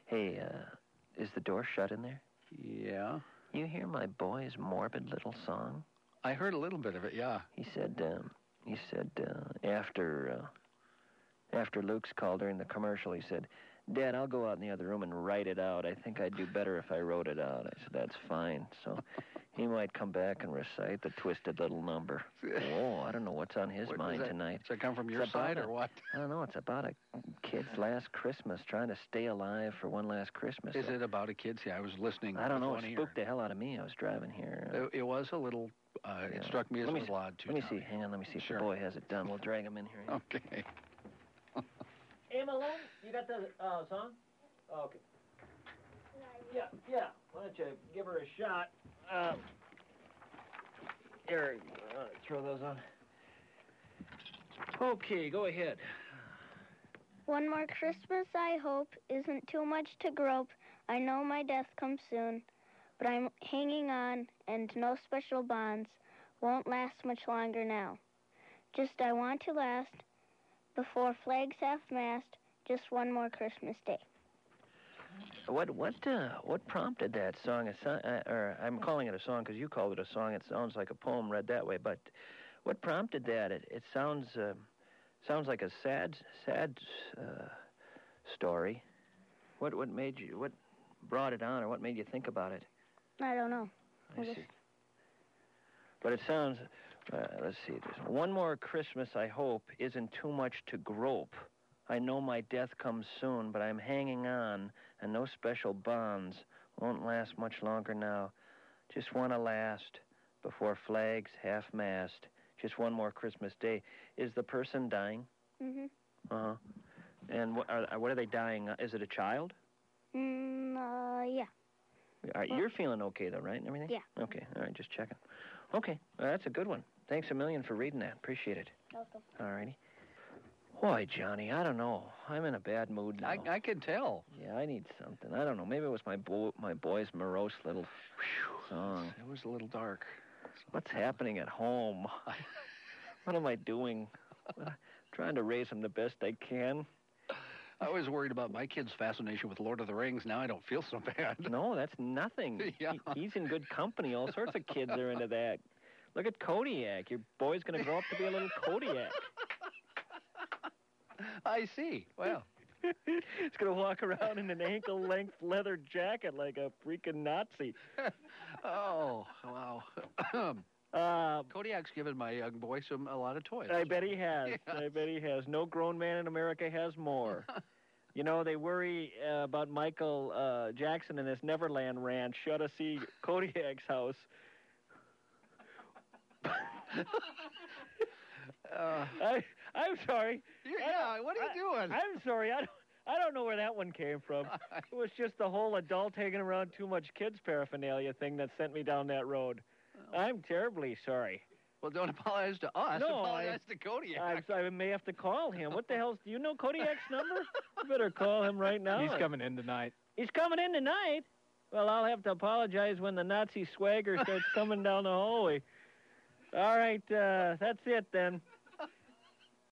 Hey, is the door shut in there? Yeah. You hear my boy's morbid little song? I heard a little bit of it, yeah. He said after Luke's call during the commercial, he said, Dad, I'll go out in the other room and write it out. I think I'd do better if I wrote it out. I said, that's fine. So he might come back and recite the twisted little number. Oh, I don't know what's on his mind tonight. Does that come from your side or what? I don't know. It's about a kid's last Christmas, trying to stay alive for one last Christmas. Is it about a kid? See, I was listening. I don't know. It spooked the hell out of me. I was driving here. It was a little, it struck me as a little odd, too. Let me see. Hang on. Let me see if the boy has it done. We'll drag him in here. Okay. Hey, Malone, you got the song? Oh, okay. Yeah. Why don't you give her a shot? Here, throw those on. Okay, go ahead. One more Christmas, I hope, isn't too much to grope. I know my death comes soon, but I'm hanging on, and no special bonds won't last much longer now. Just I want to last before flags half-mast, just one more Christmas day. What prompted that song? Or I'm calling it a song because you called it a song. It sounds like a poem read that way. But what prompted that? It sounds like a sad story. What made you? What brought it on, or what made you think about it? I don't know. I see. But it sounds. Let's see. One more Christmas, I hope, isn't too much to grope. I know my death comes soon, but I'm hanging on, and no special bonds won't last much longer now. Just want to last before flags half-mast. Just one more Christmas day. Is the person dying? Mm-hmm. Uh-huh. And what are they dying? Is it a child? Yeah. You're feeling okay, though, right, and everything? Yeah. Okay, all right, just checking. Okay, that's a good one. Thanks a million for reading that. Appreciate it. Welcome. All righty. Boy, Johnny, I don't know. I'm in a bad mood now. I can tell. Yeah, I need something. I don't know. Maybe it was my boy's morose little song. It was a little dark. What's happening at home? What am I doing? Trying to raise him the best I can. I was worried about my kid's fascination with Lord of the Rings. Now I don't feel so bad. No, that's nothing. Yeah. He's in good company. All sorts of kids are into that. Look at Kodiak. Your boy's going to grow up to be a little Kodiak. I see. Well. He's going to walk around in an ankle-length leather jacket like a freaking Nazi. Oh, wow. Kodiak's given my young boy a lot of toys. I bet he has. Yes. I bet he has. No grown man in America has more. You know, they worry about Michael Jackson and his Neverland Ranch. You ought to see Kodiak's house. I'm sorry. Yeah, what are you doing? I'm sorry. I don't know where that one came from. It was just the whole adult hanging around too much kids paraphernalia thing that sent me down that road. I'm terribly sorry. Well, don't apologize to us. No, apologize to Kodiak. I may have to call him. What the hell? Do you know Kodiak's number? You better call him right now. He's coming in tonight. He's coming in tonight? Well, I'll have to apologize when the Nazi swagger starts coming down the hallway. All right, that's it then.